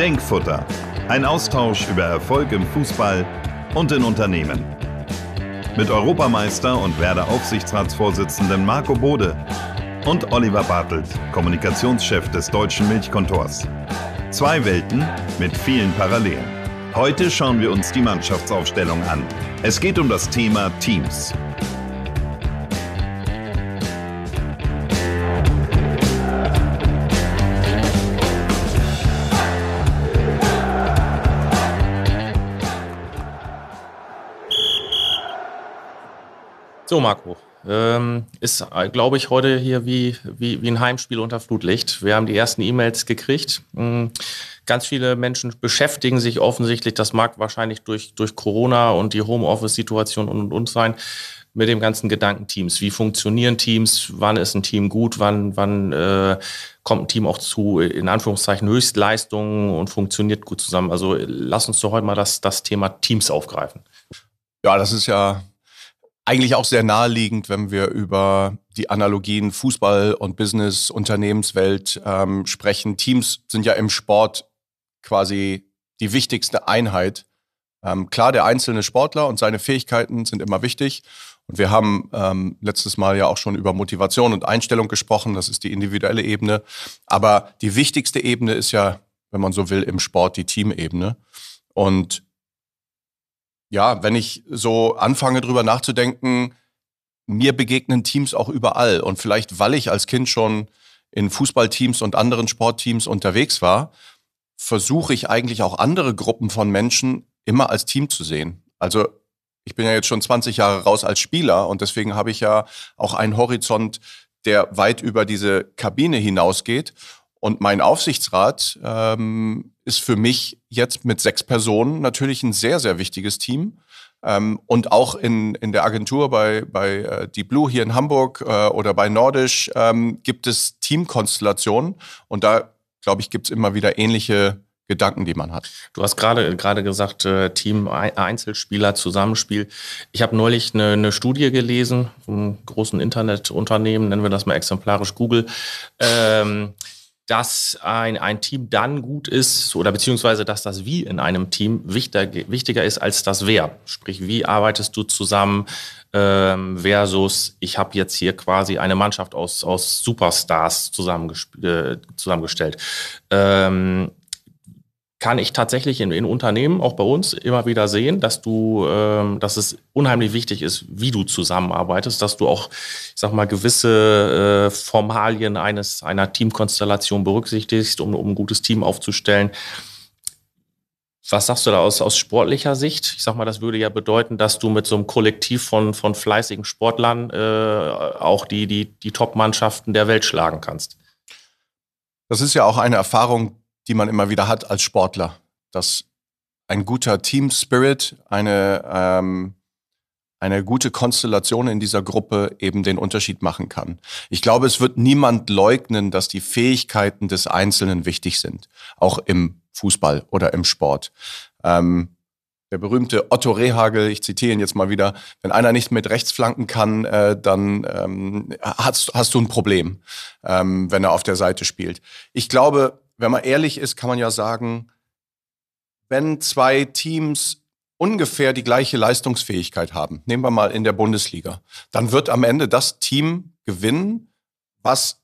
Denkfutter. Ein Austausch über Erfolg im Fußball und in Unternehmen. Mit Europameister und Werder-Aufsichtsratsvorsitzenden Marco Bode und Oliver Bartelt, Kommunikationschef des Deutschen Milchkontors. Zwei Welten mit vielen Parallelen. Heute schauen wir uns die Mannschaftsaufstellung an. Es geht um das Thema Teams. So, Marco, ist, glaube ich, heute hier wie ein Heimspiel unter Flutlicht. Wir haben die ersten E-Mails gekriegt. Ganz viele Menschen beschäftigen sich offensichtlich, das mag wahrscheinlich durch Corona und die Homeoffice-Situation und sein, mit dem ganzen Gedanken Teams. Wie funktionieren Teams? Wann ist ein Team gut? Wann kommt ein Team auch zu, in Anführungszeichen, Höchstleistungen und funktioniert gut zusammen? Also lass uns doch heute mal das Thema Teams aufgreifen. Ja, das ist ja eigentlich auch sehr naheliegend, wenn wir über die Analogien Fußball und Business, Unternehmenswelt sprechen. Teams sind ja im Sport quasi die wichtigste Einheit. Klar, der einzelne Sportler und seine Fähigkeiten sind immer wichtig. Und wir haben letztes Mal ja auch schon über Motivation und Einstellung gesprochen. Das ist die individuelle Ebene. Aber die wichtigste Ebene ist ja, wenn man so will, im Sport die Teamebene. Und ja, wenn ich so anfange, drüber nachzudenken, mir begegnen Teams auch überall. Und vielleicht, weil ich als Kind schon in Fußballteams und anderen Sportteams unterwegs war, versuche ich eigentlich auch andere Gruppen von Menschen immer als Team zu sehen. Also ich bin ja jetzt schon 20 Jahre raus als Spieler und deswegen habe ich ja auch einen Horizont, der weit über diese Kabine hinausgeht. Und mein Aufsichtsrat ist für mich jetzt mit 6 Personen natürlich ein sehr, sehr wichtiges Team. Und auch in der Agentur bei Deep Blue hier in Hamburg oder bei Nordisch gibt es Teamkonstellationen. Und da, glaube ich, gibt es immer wieder ähnliche Gedanken, die man hat. Du hast gerade gesagt, Team, Einzelspieler, Zusammenspiel. Ich habe neulich eine Studie gelesen vom großen Internetunternehmen, nennen wir das mal exemplarisch Google, dass ein Team dann gut ist oder beziehungsweise dass das Wie in einem Team wichtiger ist als das Wer. Sprich, wie arbeitest du zusammen versus ich habe jetzt hier quasi eine Mannschaft aus Superstars zusammengestellt. Kann ich tatsächlich in Unternehmen, auch bei uns, immer wieder sehen, dass es unheimlich wichtig ist, wie du zusammenarbeitest, dass du auch, ich sag mal, gewisse Formalien einer Teamkonstellation berücksichtigst, um ein gutes Team aufzustellen. Was sagst du da aus sportlicher Sicht? Ich sag mal, das würde ja bedeuten, dass du mit so einem Kollektiv von fleißigen Sportlern auch die Top-Mannschaften der Welt schlagen kannst. Das ist ja auch eine Erfahrung, die man immer wieder hat als Sportler, dass ein guter Team-Spirit, eine gute Konstellation in dieser Gruppe eben den Unterschied machen kann. Ich glaube, es wird niemand leugnen, dass die Fähigkeiten des Einzelnen wichtig sind, auch im Fußball oder im Sport. Der berühmte Otto Rehhagel, ich zitiere ihn jetzt mal wieder, wenn einer nicht mit rechts flanken kann, dann hast du ein Problem, wenn er auf der Seite spielt. Ich glaube, wenn man ehrlich ist, kann man ja sagen, wenn 2 Teams ungefähr die gleiche Leistungsfähigkeit haben, nehmen wir mal in der Bundesliga, dann wird am Ende das Team gewinnen, was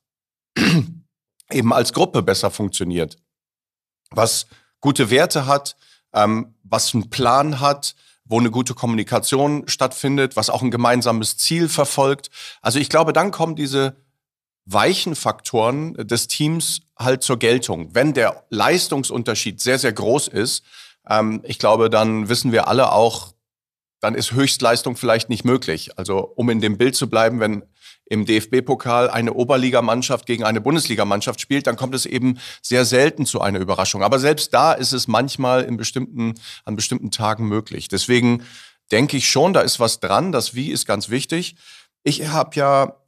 eben als Gruppe besser funktioniert, was gute Werte hat, was einen Plan hat, wo eine gute Kommunikation stattfindet, was auch ein gemeinsames Ziel verfolgt. Also ich glaube, dann kommen diese weichen Faktoren des Teams halt zur Geltung. Wenn der Leistungsunterschied sehr, sehr groß ist, ich glaube, dann wissen wir alle auch, dann ist Höchstleistung vielleicht nicht möglich. Also um in dem Bild zu bleiben, wenn im DFB-Pokal eine Oberligamannschaft gegen eine Bundesligamannschaft spielt, dann kommt es eben sehr selten zu einer Überraschung. Aber selbst da ist es manchmal an bestimmten Tagen möglich. Deswegen denke ich schon, da ist was dran. Das Wie ist ganz wichtig. Ich habe ja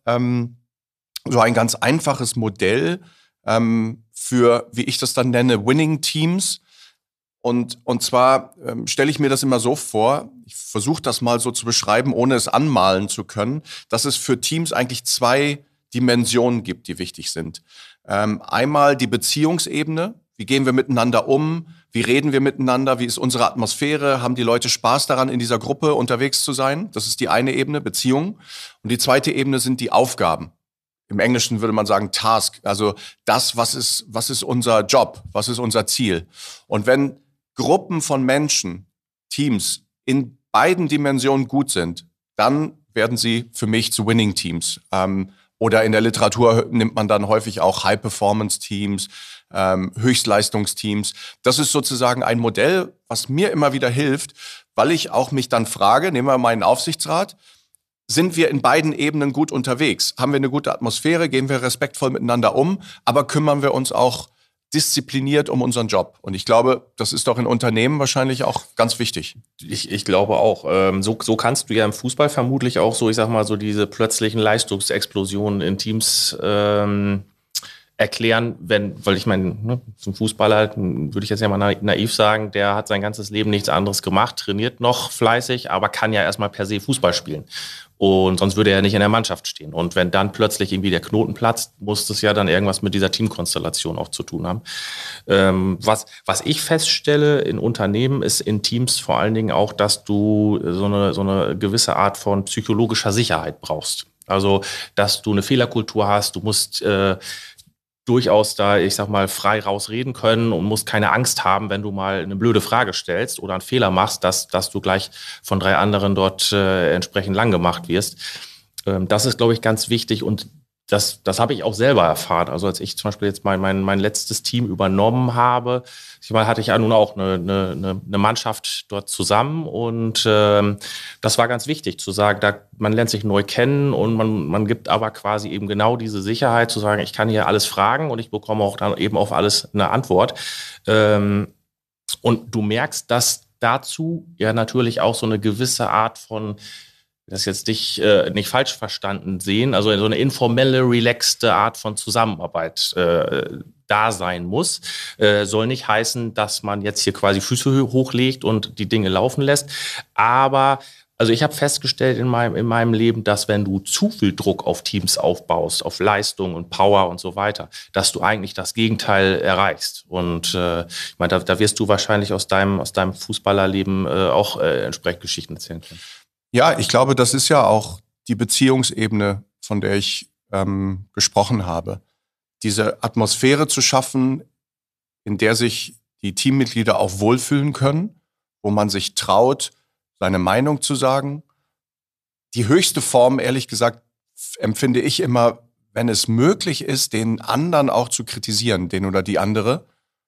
so ein ganz einfaches Modell für, wie ich das dann nenne, Winning Teams. Und zwar stelle ich mir das immer so vor, ich versuche das mal so zu beschreiben, ohne es anmalen zu können, dass es für Teams eigentlich 2 Dimensionen gibt, die wichtig sind. Einmal die Beziehungsebene. Wie gehen wir miteinander um? Wie reden wir miteinander? Wie ist unsere Atmosphäre? Haben die Leute Spaß daran, in dieser Gruppe unterwegs zu sein? Das ist die eine Ebene, Beziehung. Und die zweite Ebene sind die Aufgaben. Im Englischen würde man sagen Task. Also das, was ist unser Job? Was ist unser Ziel? Und wenn Gruppen von Menschen, Teams in beiden Dimensionen gut sind, dann werden sie für mich zu Winning Teams. Oder in der Literatur nimmt man dann häufig auch High-Performance-Teams, Höchstleistungsteams. Das ist sozusagen ein Modell, was mir immer wieder hilft, weil ich auch mich dann frage, nehmen wir meinen Aufsichtsrat, sind wir in beiden Ebenen gut unterwegs? Haben wir eine gute Atmosphäre? Gehen wir respektvoll miteinander um? Aber kümmern wir uns auch diszipliniert um unseren Job? Und ich glaube, das ist doch in Unternehmen wahrscheinlich auch ganz wichtig. Ich glaube auch. So kannst du ja im Fußball vermutlich auch so, ich sag mal, so diese plötzlichen Leistungsexplosionen in Teams erklären, weil ich meine, ne, zum Fußballer würde ich jetzt ja mal naiv sagen, der hat sein ganzes Leben nichts anderes gemacht, trainiert noch fleißig, aber kann ja erstmal per se Fußball spielen. Und sonst würde er nicht in der Mannschaft stehen. Und wenn dann plötzlich irgendwie der Knoten platzt, muss das ja dann irgendwas mit dieser Teamkonstellation auch zu tun haben. Was ich feststelle in Unternehmen ist in Teams vor allen Dingen auch, dass du so eine gewisse Art von psychologischer Sicherheit brauchst. Also, dass du eine Fehlerkultur hast, du musst durchaus da, ich sag mal, frei rausreden können und musst keine Angst haben, wenn du mal eine blöde Frage stellst oder einen Fehler machst, dass du gleich von 3 anderen dort entsprechend lang gemacht wirst. Das ist, glaube ich, ganz wichtig und das habe ich auch selber erfahren. Also als ich zum Beispiel jetzt mein letztes Team übernommen habe, hatte ich ja nun auch eine Mannschaft dort zusammen und das war ganz wichtig zu sagen, man lernt sich neu kennen und man gibt aber quasi eben genau diese Sicherheit zu sagen, ich kann hier alles fragen und ich bekomme auch dann eben auf alles eine Antwort. Und du merkst, dass dazu ja natürlich auch so eine gewisse Art von das jetzt nicht falsch verstanden sehen, also so eine informelle, relaxte Art von Zusammenarbeit da sein muss. Soll nicht heißen, dass man jetzt hier quasi Füße hochlegt und die Dinge laufen lässt. Aber also ich habe festgestellt in meinem Leben, dass wenn du zu viel Druck auf Teams aufbaust, auf Leistung und Power und so weiter, dass du eigentlich das Gegenteil erreichst. Und ich meine, da wirst du wahrscheinlich aus deinem Fußballerleben auch entsprechend Geschichten erzählen können. Ja, ich glaube, das ist ja auch die Beziehungsebene, von der ich gesprochen habe. Diese Atmosphäre zu schaffen, in der sich die Teammitglieder auch wohlfühlen können, wo man sich traut, seine Meinung zu sagen. Die höchste Form, ehrlich gesagt, empfinde ich immer, wenn es möglich ist, den anderen auch zu kritisieren, den oder die andere,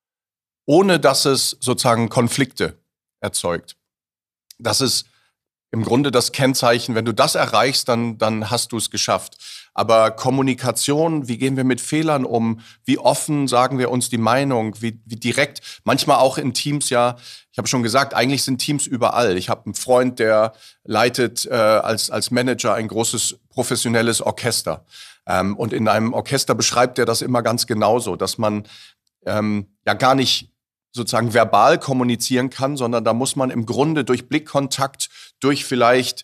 ohne dass es sozusagen Konflikte erzeugt. Das ist im Grunde das Kennzeichen, wenn du das erreichst, dann hast du es geschafft. Aber Kommunikation, wie gehen wir mit Fehlern um? Wie offen sagen wir uns die Meinung? Wie direkt? Manchmal auch in Teams, ja, ich habe schon gesagt, eigentlich sind Teams überall. Ich habe einen Freund, der leitet als Manager ein großes professionelles Orchester. Und in einem Orchester beschreibt er das immer ganz genauso, dass man ja gar nicht sozusagen verbal kommunizieren kann, sondern da muss man im Grunde durch Blickkontakt, durch vielleicht,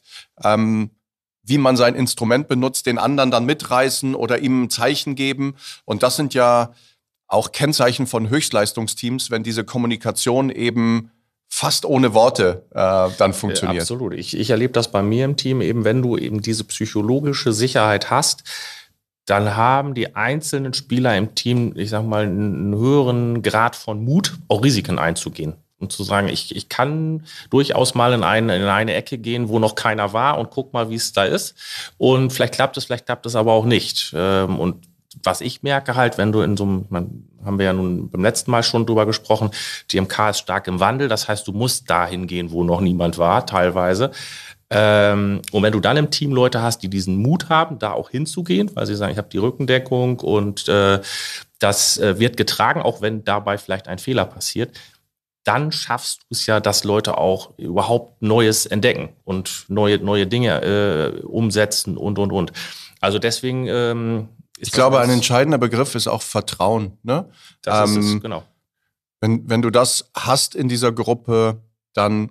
wie man sein Instrument benutzt, den anderen dann mitreißen oder ihm ein Zeichen geben. Und das sind ja auch Kennzeichen von Höchstleistungsteams, wenn diese Kommunikation eben fast ohne Worte dann funktioniert. Absolut. Ich erlebe das bei mir im Team eben, wenn du eben diese psychologische Sicherheit hast, dann haben die einzelnen Spieler im Team, ich sag mal, einen höheren Grad von Mut, auch Risiken einzugehen. Und zu sagen, ich kann durchaus mal in eine Ecke gehen, wo noch keiner war und guck mal, wie es da ist. Und vielleicht klappt es aber auch nicht. Und was ich merke halt, wenn du in so einem, haben wir ja nun beim letzten Mal schon drüber gesprochen, die MK ist stark im Wandel. Das heißt, du musst dahin gehen, wo noch niemand war, teilweise. Und wenn du dann im Team Leute hast, die diesen Mut haben, da auch hinzugehen, weil sie sagen, ich habe die Rückendeckung und das wird getragen, auch wenn dabei vielleicht ein Fehler passiert, dann schaffst du es ja, dass Leute auch überhaupt Neues entdecken und neue Dinge umsetzen und. Also deswegen ich glaube, ein entscheidender Begriff ist auch Vertrauen. Ne? Das ist es, genau. Wenn du das hast in dieser Gruppe, dann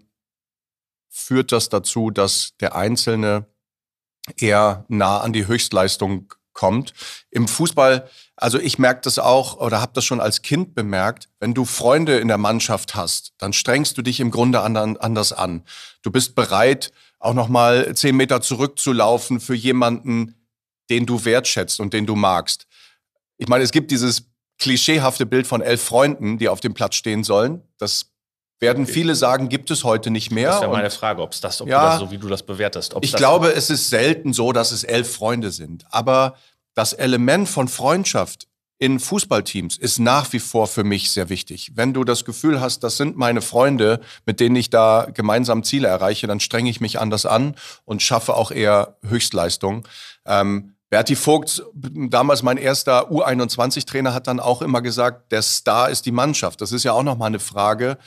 führt das dazu, dass der Einzelne eher nah an die Höchstleistung kommt. Im Fußball, also ich merke das auch oder habe das schon als Kind bemerkt, wenn du Freunde in der Mannschaft hast, dann strengst du dich im Grunde anders an. Du bist bereit, auch nochmal 10 Meter zurückzulaufen für jemanden, den du wertschätzt und den du magst. Ich meine, es gibt dieses klischeehafte Bild von 11 Freunden, die auf dem Platz stehen sollen. Das werden viele sagen, gibt es heute nicht mehr. Das ist ja meine Frage, ob du das so, wie du das bewertest. Ich glaube, es ist selten so, dass es 11 Freunde sind. Aber das Element von Freundschaft in Fußballteams ist nach wie vor für mich sehr wichtig. Wenn du das Gefühl hast, das sind meine Freunde, mit denen ich da gemeinsam Ziele erreiche, dann strenge ich mich anders an und schaffe auch eher Höchstleistung. Berti Vogt, damals mein erster U21-Trainer, hat dann auch immer gesagt, der Star ist die Mannschaft. Das ist ja auch nochmal eine Frage.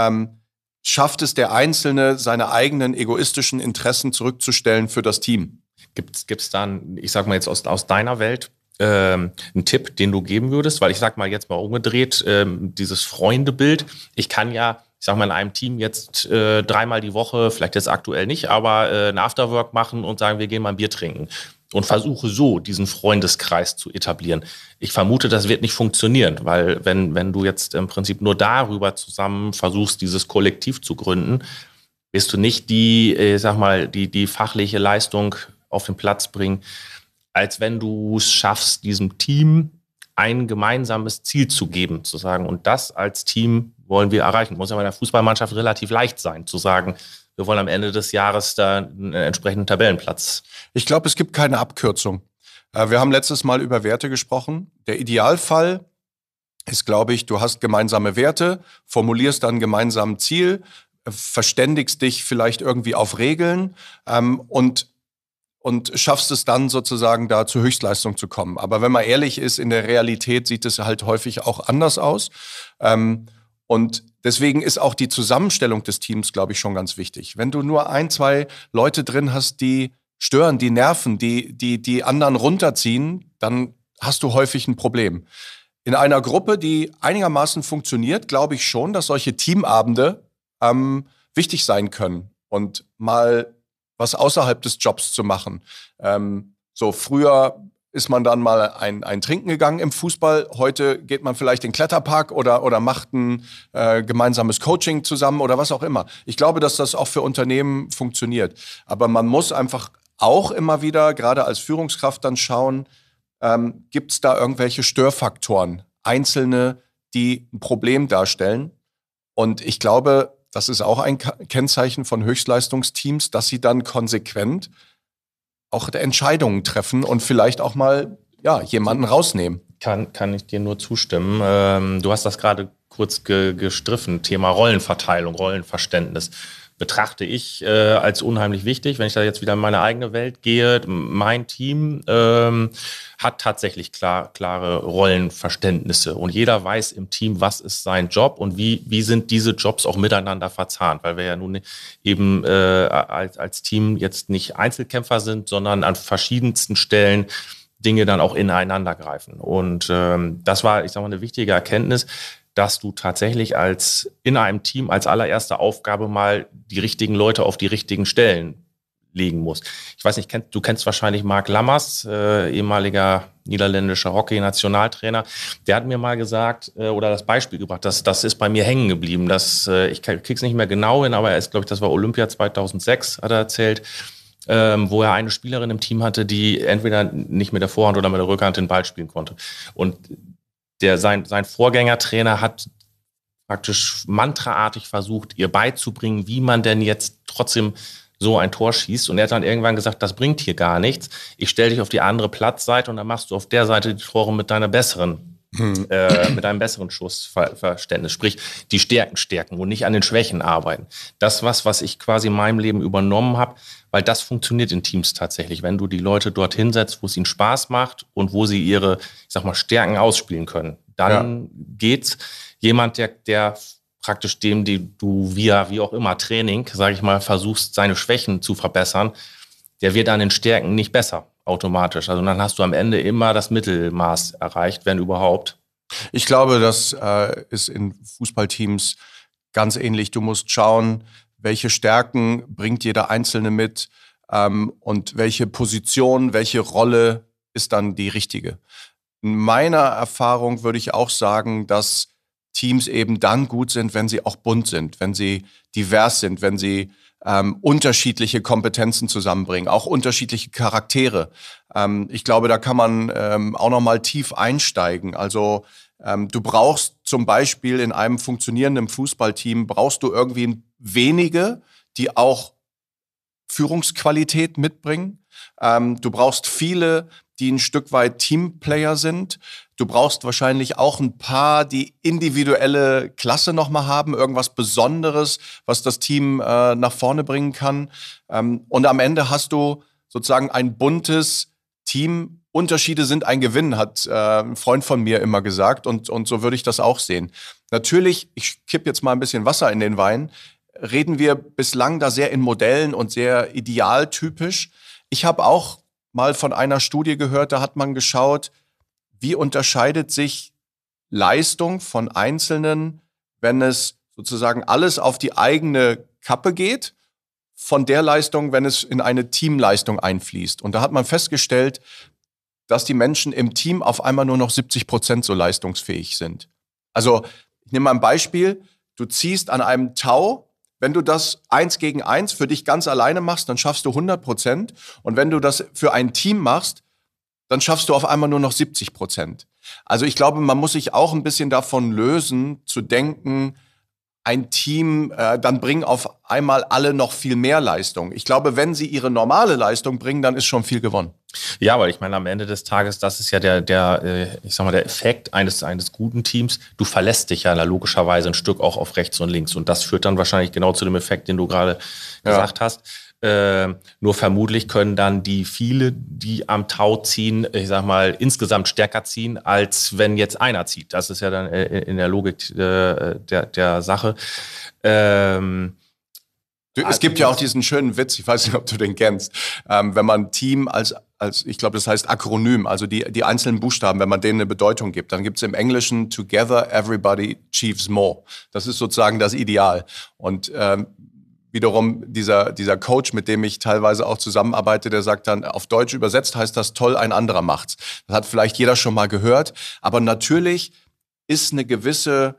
Schafft es der Einzelne, seine eigenen egoistischen Interessen zurückzustellen für das Team? Gibt's dann, ich sag mal jetzt aus deiner Welt, einen Tipp, den du geben würdest? Weil ich sag mal jetzt mal umgedreht, dieses Freundebild. Ich kann ja, ich sag mal, in einem Team jetzt 3-mal die Woche, vielleicht jetzt aktuell nicht, aber ein Afterwork machen und sagen, wir gehen mal ein Bier trinken. Und versuche so, diesen Freundeskreis zu etablieren. Ich vermute, das wird nicht funktionieren, weil wenn du jetzt im Prinzip nur darüber zusammen versuchst, dieses Kollektiv zu gründen, wirst du nicht die fachliche Leistung auf den Platz bringen, als wenn du es schaffst, diesem Team ein gemeinsames Ziel zu geben, zu sagen, und das als Team wollen wir erreichen. Muss ja bei der Fußballmannschaft relativ leicht sein, zu sagen, wir wollen am Ende des Jahres da einen entsprechenden Tabellenplatz. Ich glaube, es gibt keine Abkürzung. Wir haben letztes Mal über Werte gesprochen. Der Idealfall ist, glaube ich, du hast gemeinsame Werte, formulierst dann gemeinsam ein Ziel, verständigst dich vielleicht irgendwie auf Regeln und schaffst es dann sozusagen da zur Höchstleistung zu kommen. Aber wenn man ehrlich ist, in der Realität sieht es halt häufig auch anders aus. Und deswegen ist auch die Zusammenstellung des Teams, glaube ich, schon ganz wichtig. Wenn du nur 1, 2 Leute drin hast, die stören, die nerven, die anderen runterziehen, dann hast du häufig ein Problem. In einer Gruppe, die einigermaßen funktioniert, glaube ich schon, dass solche Teamabende wichtig sein können und mal was außerhalb des Jobs zu machen. So früher ist man dann mal ein Trinken gegangen im Fußball. Heute geht man vielleicht in den Kletterpark oder macht ein gemeinsames Coaching zusammen oder was auch immer. Ich glaube, dass das auch für Unternehmen funktioniert. Aber man muss einfach auch immer wieder, gerade als Führungskraft, dann schauen, gibt es da irgendwelche Störfaktoren, einzelne, die ein Problem darstellen. Und ich glaube, das ist auch ein Kennzeichen von Höchstleistungsteams, dass sie dann konsequent auch Entscheidungen treffen und vielleicht auch mal jemanden rausnehmen. Kann ich dir nur zustimmen. Du hast das gerade kurz gestriffen, Thema Rollenverteilung, Rollenverständnis. Betrachte ich als unheimlich wichtig. Wenn ich da jetzt wieder in meine eigene Welt gehe, mein Team hat tatsächlich klare Rollenverständnisse und jeder weiß im Team, was ist sein Job und wie sind diese Jobs auch miteinander verzahnt, weil wir ja nun eben als Team jetzt nicht Einzelkämpfer sind, sondern an verschiedensten Stellen Dinge dann auch ineinander greifen. Und das war, ich sag mal, eine wichtige Erkenntnis, dass du tatsächlich in einem Team als allererste Aufgabe mal die richtigen Leute auf die richtigen Stellen legen musst. Ich weiß nicht, du kennst wahrscheinlich Marc Lammers, ehemaliger niederländischer Hockey-Nationaltrainer. Der hat mir mal gesagt oder das Beispiel gebracht, das ist bei mir hängen geblieben. Ich krieg's nicht mehr genau hin, aber das war Olympia 2006, hat er erzählt, wo er eine Spielerin im Team hatte, die entweder nicht mit der Vorhand oder mit der Rückhand den Ball spielen konnte. Und sein Vorgängertrainer hat praktisch mantraartig versucht, ihr beizubringen, wie man denn jetzt trotzdem so ein Tor schießt. Und er hat dann irgendwann gesagt, das bringt hier gar nichts. Ich stelle dich auf die andere Platzseite und dann machst du auf der Seite die Tore mit deinem besseren Schussverständnis. Sprich, die Stärken stärken und nicht an den Schwächen arbeiten. Das was ich quasi in meinem Leben übernommen habe, weil das funktioniert in Teams tatsächlich. Wenn du die Leute dort hinsetzt, wo es ihnen Spaß macht und wo sie ihre, ich sag mal, Stärken ausspielen können, dann geht's. Jemand, der praktisch die du via wie auch immer Training, sage ich mal, versuchst, seine Schwächen zu verbessern, der wird an den Stärken nicht besser automatisch. Also dann hast du am Ende immer das Mittelmaß erreicht, wenn überhaupt. Ich glaube, das ist in Fußballteams ganz ähnlich. Du musst schauen, welche Stärken bringt jeder Einzelne mit und welche Position, welche Rolle ist dann die richtige. In meiner Erfahrung würde ich auch sagen, dass Teams eben dann gut sind, wenn sie auch bunt sind, wenn sie divers sind, wenn sie unterschiedliche Kompetenzen zusammenbringen, auch unterschiedliche Charaktere. Ich glaube, da kann man auch noch mal tief einsteigen. Also du brauchst zum Beispiel in einem funktionierenden Fußballteam, brauchst du irgendwie wenige, die auch Führungsqualität mitbringen. Du brauchst viele, die ein Stück weit Teamplayer sind. Du brauchst wahrscheinlich auch ein paar, die individuelle Klasse nochmal haben, irgendwas Besonderes, was das Team nach vorne bringen kann. Und am Ende hast du sozusagen ein buntes Team. Unterschiede sind ein Gewinn, hat ein Freund von mir immer gesagt. Und so würde ich das auch sehen. Natürlich, ich kippe jetzt mal ein bisschen Wasser in den Wein, reden wir bislang da sehr in Modellen und sehr idealtypisch. Ich habe auch mal von einer Studie gehört, da hat man geschaut, wie unterscheidet sich Leistung von Einzelnen, wenn es sozusagen alles auf die eigene Kappe geht, von der Leistung, wenn es in eine Teamleistung einfließt. Und da hat man festgestellt, dass die Menschen im Team auf einmal nur noch 70% so leistungsfähig sind. Also ich nehme mal ein Beispiel, du ziehst an einem Tau. Wenn du das 1 gegen 1 für dich ganz alleine machst, dann schaffst du 100%. Und wenn du das für ein Team machst, dann schaffst du auf einmal nur noch 70%. Also ich glaube, man muss sich auch ein bisschen davon lösen, zu denken, ein Team, dann bringen auf einmal alle noch viel mehr Leistung. Ich glaube, wenn sie ihre normale Leistung bringen, dann ist schon viel gewonnen. Ja, aber ich meine, am Ende des Tages, das ist ja der Effekt eines guten Teams. Du verlässt dich ja logischerweise ein Stück auch auf rechts und links. Und das führt dann wahrscheinlich genau zu dem Effekt, den du gerade gesagt hast. Nur vermutlich können dann die viele, die am Tau ziehen, ich sag mal, insgesamt stärker ziehen, als wenn jetzt einer zieht. Das ist ja dann in der Logik der Sache. Es gibt ja auch diesen schönen Witz, ich weiß nicht, ob du den kennst, wenn man Team als ich glaube, das heißt Akronym, also die einzelnen Buchstaben, wenn man denen eine Bedeutung gibt, dann gibt es im Englischen Together everybody achieves more. Das ist sozusagen das Ideal. Und wiederum dieser Coach, mit dem ich teilweise auch zusammenarbeite, der sagt dann, auf Deutsch übersetzt heißt das toll, ein anderer macht's. Das hat vielleicht jeder schon mal gehört, aber natürlich ist ein gewisses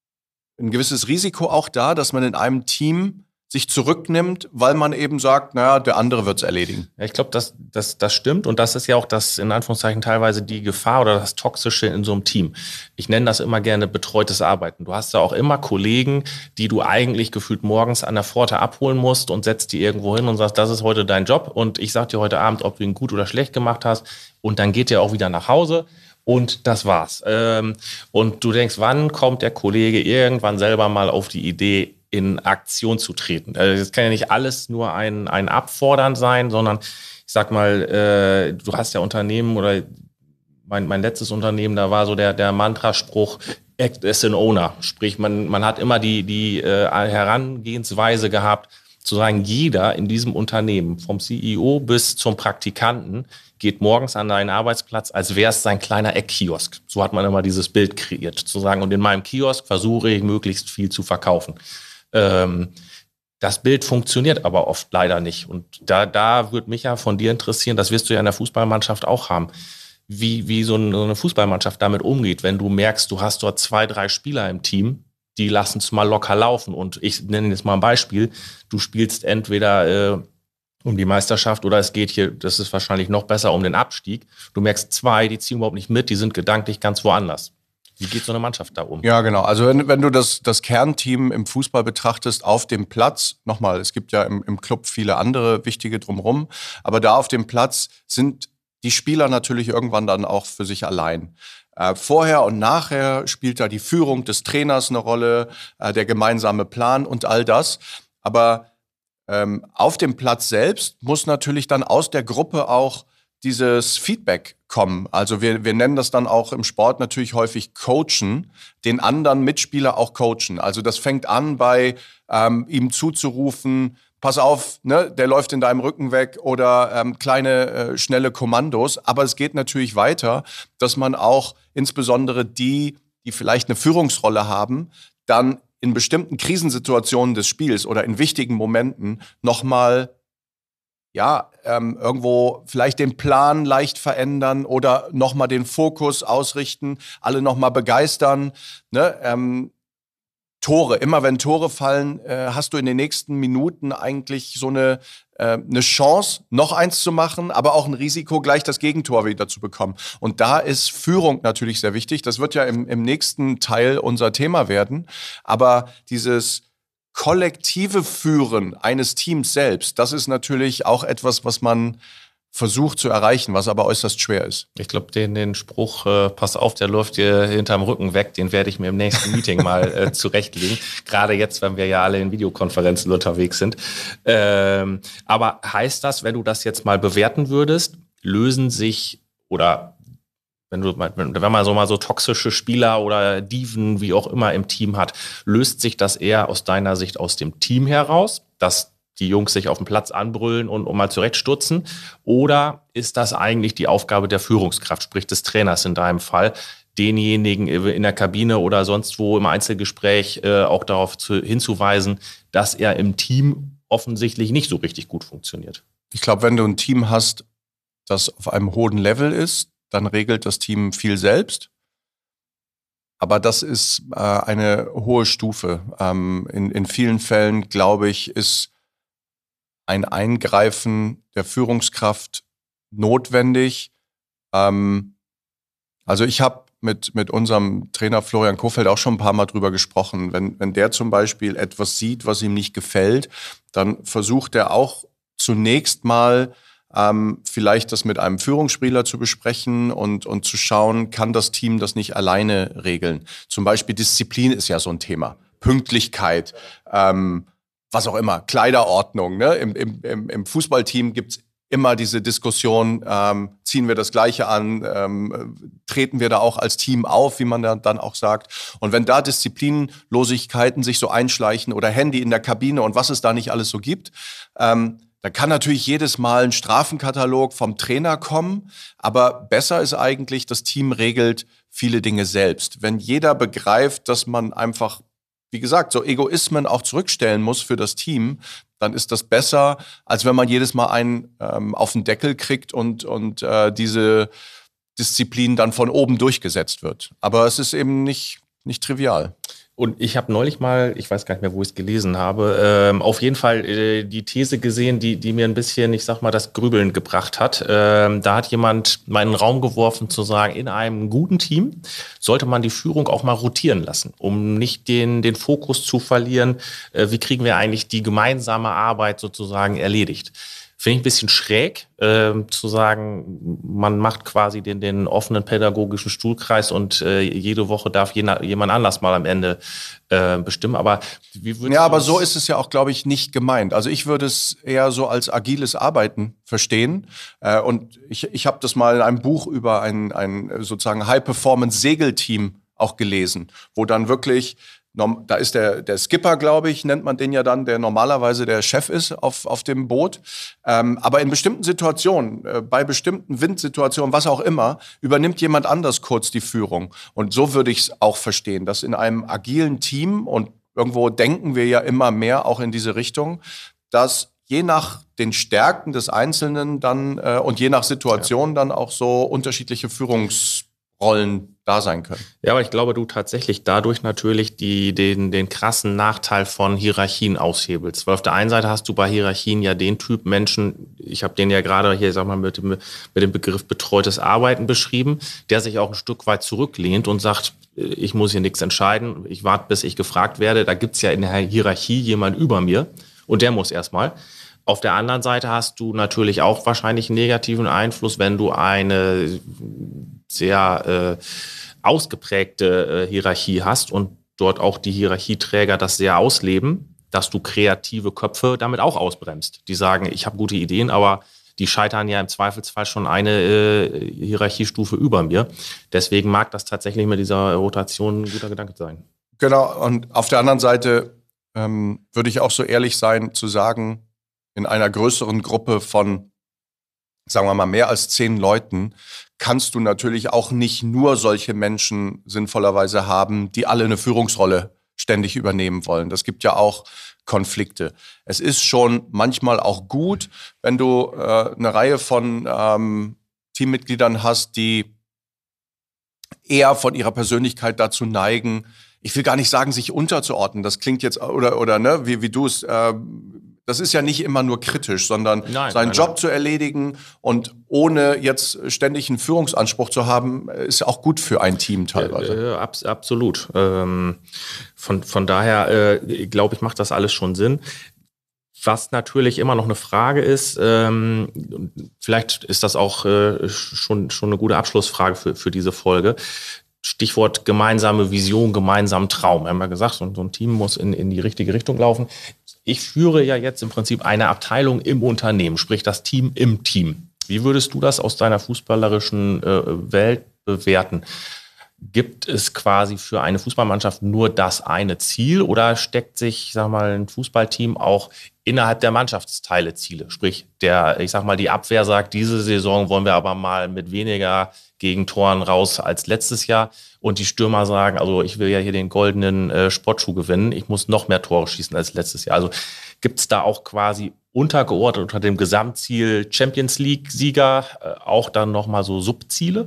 Risiko auch da, dass man in einem Team sich zurücknimmt, weil man eben sagt, naja, der andere wird's erledigen. Ja, ich glaube, das stimmt und das ist ja auch das, in Anführungszeichen, teilweise die Gefahr oder das Toxische in so einem Team. Ich nenne das immer gerne betreutes Arbeiten. Du hast ja auch immer Kollegen, die du eigentlich gefühlt morgens an der Pforte abholen musst und setzt die irgendwo hin und sagst, das ist heute dein Job und ich sag dir heute Abend, ob du ihn gut oder schlecht gemacht hast und dann geht er auch wieder nach Hause. Und das war's. Und du denkst, wann kommt der Kollege irgendwann selber mal auf die Idee, in Aktion zu treten? Das kann ja nicht alles nur ein Abfordern sein, sondern ich sag mal, du hast ja Unternehmen oder mein letztes Unternehmen, da war so der Mantraspruch, Act as an Owner. Sprich, man hat immer die Herangehensweise gehabt, zu sagen, jeder in diesem Unternehmen, vom CEO bis zum Praktikanten, geht morgens an deinen Arbeitsplatz, als wäre es sein kleiner Eckkiosk. So hat man immer dieses Bild kreiert, zu sagen, und in meinem Kiosk versuche ich möglichst viel zu verkaufen. Das Bild funktioniert aber oft leider nicht. Und da würde mich ja von dir interessieren, das wirst du ja in der Fußballmannschaft auch haben, wie so eine Fußballmannschaft damit umgeht, wenn du merkst, du hast dort 2, 3 Spieler im Team, die lassen es mal locker laufen. Und ich nenne jetzt mal ein Beispiel, du spielst entweder um die Meisterschaft oder es geht hier, das ist wahrscheinlich noch besser, um den Abstieg. Du merkst 2, die ziehen überhaupt nicht mit, die sind gedanklich ganz woanders. Wie geht so eine Mannschaft da um? Ja, genau. Also wenn du das Kernteam im Fußball betrachtest, auf dem Platz, nochmal, es gibt ja im Club viele andere wichtige drumherum, aber da auf dem Platz sind die Spieler natürlich irgendwann dann auch für sich allein. Vorher und nachher spielt da die Führung des Trainers eine Rolle, der gemeinsame Plan und all das. Aber auf dem Platz selbst muss natürlich dann aus der Gruppe auch dieses Feedback kommen. Also wir nennen das dann auch im Sport natürlich häufig coachen, den anderen Mitspieler auch coachen. Also das fängt an bei ihm zuzurufen, pass auf, ne, der läuft in deinem Rücken weg oder kleine, schnelle Kommandos. Aber es geht natürlich weiter, dass man auch insbesondere die vielleicht eine Führungsrolle haben, dann in bestimmten Krisensituationen des Spiels oder in wichtigen Momenten nochmal irgendwo vielleicht den Plan leicht verändern oder nochmal den Fokus ausrichten, alle nochmal begeistern. Ne? Tore, immer wenn Tore fallen, hast du in den nächsten Minuten eigentlich so eine Chance, noch eins zu machen, aber auch ein Risiko, gleich das Gegentor wieder zu bekommen. Und da ist Führung natürlich sehr wichtig. Das wird ja im nächsten Teil unser Thema werden. Aber dieses kollektive Führen eines Teams selbst, das ist natürlich auch etwas, was man versucht zu erreichen, was aber äußerst schwer ist. Ich glaube, den Spruch, pass auf, der läuft dir hinterm Rücken weg, den werde ich mir im nächsten Meeting mal zurechtlegen. Gerade jetzt, wenn wir ja alle in Videokonferenzen unterwegs sind. Aber heißt das, wenn du das jetzt mal bewerten würdest, lösen sich oder wenn man so toxische Spieler oder Diven, wie auch immer im Team hat, löst sich das eher aus deiner Sicht aus dem Team heraus, dass die Jungs sich auf dem Platz anbrüllen und mal zurechtstutzen? Oder ist das eigentlich die Aufgabe der Führungskraft, sprich des Trainers in deinem Fall, denjenigen in der Kabine oder sonst wo im Einzelgespräch auch darauf hinzuweisen, dass er im Team offensichtlich nicht so richtig gut funktioniert? Ich glaube, wenn du ein Team hast, das auf einem hohen Level ist, dann regelt das Team viel selbst. Aber das ist eine hohe Stufe. In vielen Fällen, glaube ich, ist ein Eingreifen der Führungskraft notwendig. Also ich habe mit unserem Trainer Florian Kohfeldt auch schon ein paar Mal drüber gesprochen. Wenn der zum Beispiel etwas sieht, was ihm nicht gefällt, dann versucht er auch zunächst mal vielleicht das mit einem Führungsspieler zu besprechen und zu schauen, kann das Team das nicht alleine regeln. Zum Beispiel Disziplin ist ja so ein Thema. Pünktlichkeit, was auch immer, Kleiderordnung. Ne? Im Fußballteam gibt's immer diese Diskussion, ziehen wir das Gleiche an, treten wir da auch als Team auf, wie man dann auch sagt. Und wenn da Disziplinlosigkeiten sich so einschleichen oder Handy in der Kabine und was es da nicht alles so gibt, da kann natürlich jedes Mal ein Strafenkatalog vom Trainer kommen, aber besser ist eigentlich, das Team regelt viele Dinge selbst. Wenn jeder begreift, dass man einfach, wie gesagt, so Egoismen auch zurückstellen muss für das Team, dann ist das besser, als wenn man jedes Mal einen auf den Deckel kriegt und diese Disziplin dann von oben durchgesetzt wird. Aber es ist eben nicht trivial. Und ich habe neulich mal, ich weiß gar nicht mehr, wo ich es gelesen habe, auf jeden Fall die These gesehen, die mir ein bisschen, ich sag mal, das Grübeln gebracht hat. Da hat jemand meinen Raum geworfen zu sagen, in einem guten Team sollte man die Führung auch mal rotieren lassen, um nicht den Fokus zu verlieren. Wie kriegen wir eigentlich die gemeinsame Arbeit sozusagen erledigt? Finde ich ein bisschen schräg, zu sagen, man macht quasi den offenen pädagogischen Stuhlkreis und jede Woche darf jemand anders mal am Ende bestimmen. Aber wie würdest aber so ist es ja auch, glaube ich, nicht gemeint. Also ich würde es eher so als agiles Arbeiten verstehen. Und ich habe das mal in einem Buch über ein sozusagen High-Performance-Segelteam auch gelesen, wo dann wirklich da ist der Skipper, glaube ich, nennt man den ja dann, der normalerweise der Chef ist auf dem Boot. Aber in bestimmten Situationen, bei bestimmten Windsituationen, was auch immer, übernimmt jemand anders kurz die Führung. Und so würde ich es auch verstehen, dass in einem agilen Team, und irgendwo denken wir ja immer mehr auch in diese Richtung, dass je nach den Stärken des Einzelnen dann und je nach Situation dann auch so unterschiedliche Führungsrollen da sein können. Ja, aber ich glaube, du tatsächlich dadurch natürlich den krassen Nachteil von Hierarchien aushebelst. Weil auf der einen Seite hast du bei Hierarchien ja den Typ Menschen, ich habe den ja gerade hier, sag mal, mit dem Begriff betreutes Arbeiten beschrieben, der sich auch ein Stück weit zurücklehnt und sagt, ich muss hier nichts entscheiden, ich warte, bis ich gefragt werde. Da gibt's ja in der Hierarchie jemand über mir und der muss erstmal. Auf der anderen Seite hast du natürlich auch wahrscheinlich einen negativen Einfluss, wenn du eine sehr ausgeprägte Hierarchie hast und dort auch die Hierarchieträger das sehr ausleben, dass du kreative Köpfe damit auch ausbremst. Die sagen, ich habe gute Ideen, aber die scheitern ja im Zweifelsfall schon eine Hierarchiestufe über mir. Deswegen mag das tatsächlich mit dieser Rotation ein guter Gedanke sein. Genau, und auf der anderen Seite würde ich auch so ehrlich sein, zu sagen, in einer größeren Gruppe von, sagen wir mal, mehr als 10 Leuten, kannst du natürlich auch nicht nur solche Menschen sinnvollerweise haben, die alle eine Führungsrolle ständig übernehmen wollen. Das gibt ja auch Konflikte. Es ist schon manchmal auch gut, wenn du eine Reihe von Teammitgliedern hast, die eher von ihrer Persönlichkeit dazu neigen, ich will gar nicht sagen, sich unterzuordnen. Das klingt jetzt, oder ne, wie du es, das ist ja nicht immer nur kritisch, sondern seinen Job zu erledigen und ohne jetzt ständig einen Führungsanspruch zu haben, ist auch gut für ein Team teilweise. Absolut. Von daher, glaube ich, macht das alles schon Sinn. Was natürlich immer noch eine Frage ist, vielleicht ist das auch schon eine gute Abschlussfrage für diese Folge. Stichwort gemeinsame Vision, gemeinsamen Traum. Wir haben ja gesagt, so ein Team muss in die richtige Richtung laufen. Ich führe ja jetzt im Prinzip eine Abteilung im Unternehmen, sprich das Team im Team. Wie würdest du das aus deiner fußballerischen Welt bewerten? Gibt es quasi für eine Fußballmannschaft nur das eine Ziel oder steckt sich, sag mal, ein Fußballteam auch innerhalb der Mannschaftsteile Ziele? Sprich, die Abwehr sagt, diese Saison wollen wir aber mal mit weniger Gegentoren raus als letztes Jahr. Und die Stürmer sagen, also ich will ja hier den goldenen Sportschuh gewinnen, ich muss noch mehr Tore schießen als letztes Jahr. Also gibt es da auch quasi untergeordnet unter dem Gesamtziel Champions League-Sieger auch dann nochmal so Subziele?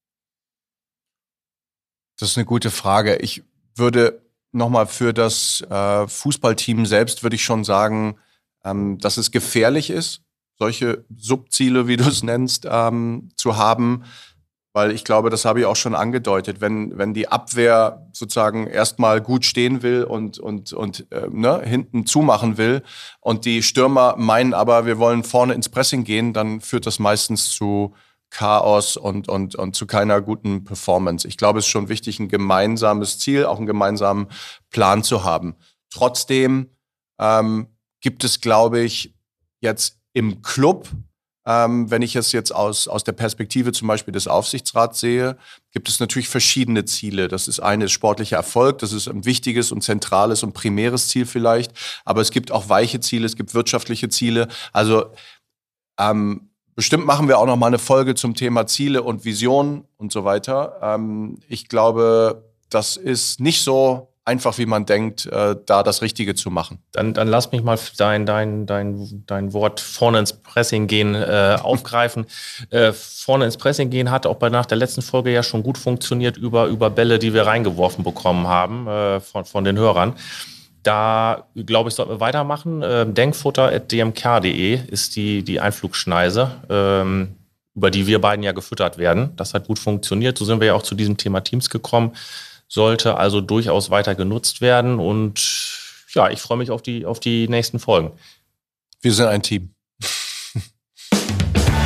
Das ist eine gute Frage. Ich würde nochmal für das Fußballteam selbst würde ich schon sagen, dass es gefährlich ist, solche Subziele, wie du es nennst, zu haben. Weil ich glaube, das habe ich auch schon angedeutet, wenn die Abwehr sozusagen erstmal gut stehen will und hinten zumachen will und die Stürmer meinen aber, wir wollen vorne ins Pressing gehen, dann führt das meistens zu Chaos und zu keiner guten Performance. Ich glaube, es ist schon wichtig, ein gemeinsames Ziel, auch einen gemeinsamen Plan zu haben. Trotzdem gibt es, glaube ich, jetzt im Club, wenn ich es jetzt aus der Perspektive zum Beispiel des Aufsichtsrats sehe, gibt es natürlich verschiedene Ziele. Das ist eines sportlicher Erfolg, das ist ein wichtiges und zentrales und primäres Ziel vielleicht, aber es gibt auch weiche Ziele, es gibt wirtschaftliche Ziele. Also bestimmt machen wir auch noch mal eine Folge zum Thema Ziele und Visionen und so weiter. Ich glaube, das ist nicht so einfach, wie man denkt, da das Richtige zu machen. Dann lass mich mal dein Wort vorne ins Pressing gehen aufgreifen. Vorne ins Pressing gehen hat auch nach der letzten Folge ja schon gut funktioniert über Bälle, die wir reingeworfen bekommen haben von den Hörern. Da, glaube ich, sollten wir weitermachen. Denkfutter@dmk.de ist die Einflugschneise, über die wir beiden ja gefüttert werden. Das hat gut funktioniert. So sind wir ja auch zu diesem Thema Teams gekommen. Sollte also durchaus weiter genutzt werden. Und ja, ich freue mich auf die nächsten Folgen. Wir sind ein Team.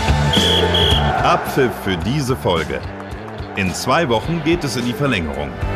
Abpfiff für diese Folge. In 2 Wochen geht es in die Verlängerung.